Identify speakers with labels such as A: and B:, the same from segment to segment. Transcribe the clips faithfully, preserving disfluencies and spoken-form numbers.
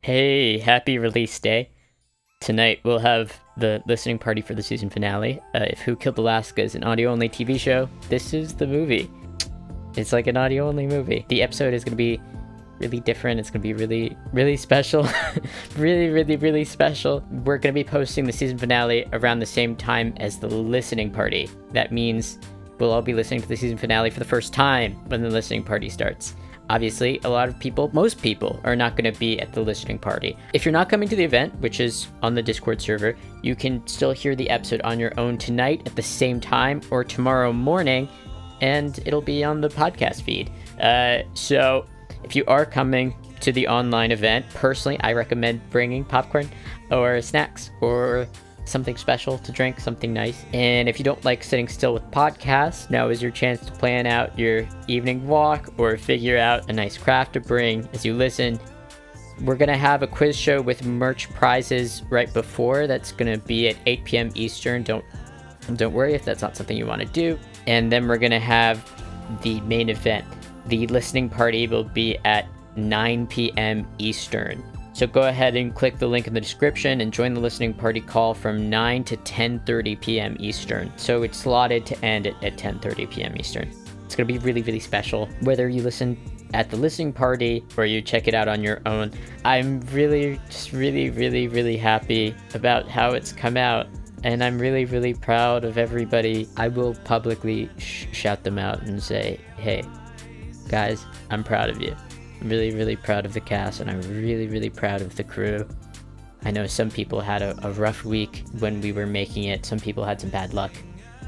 A: Hey, happy release day. Tonight we'll have the listening party for the season finale. Uh, if Who Killed Alaska is an audio-only T V show, this is the movie. It's like an audio-only movie. The episode is going to be really different. It's going to be really, really special. really, really, really special. We're going to be posting the season finale around the same time as the listening party. That means we'll all be listening to the season finale for the first time when the listening party starts. Obviously, a lot of people, most people, are not going to be at the listening party. If you're not coming to the event, which is on the Discord server, you can still hear the episode on your own tonight at the same time or tomorrow morning, and it'll be on the podcast feed. Uh, so if you are coming to the online event, personally, I recommend bringing popcorn or snacks or something special to drink, something nice. And if you don't like sitting still with podcasts, now is your chance to plan out your evening walk or figure out a nice craft to bring as you listen. We're gonna have a quiz show with merch prizes right before. That's gonna be at eight p m Eastern. Don't don't worry if that's not something you want to do. And then we're gonna have the main event. The listening party will be at nine p m Eastern. So go ahead and click the link in the description and join the listening party call from nine to ten thirty p m Eastern. So it's slotted to end at, at ten thirty p m Eastern. It's going to be really, really special. Whether you listen at the listening party or you check it out on your own, I'm really, just really, really, really happy about how it's come out. And I'm really, really proud of everybody. I will publicly sh shout them out and say, hey, guys, I'm proud of you. I'm really, really proud of the cast, and I'm really, really proud of the crew. I know some people had a, a rough week when we were making it. Some people had some bad luck.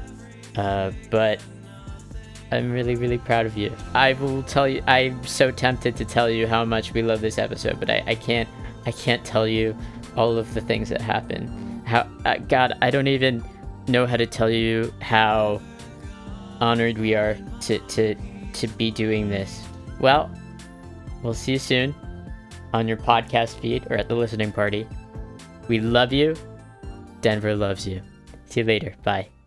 A: Uh, but I'm really, really proud of you. I will tell you, I'm so tempted to tell you how much we love this episode, but I, I can't, I can't tell you all of the things that happen. How, uh, God, I don't even know how to tell you how honored we are to, to, to be doing this. Well, we'll see you soon on your podcast feed or at the listening party. We love you. Denver loves you. See you later. Bye.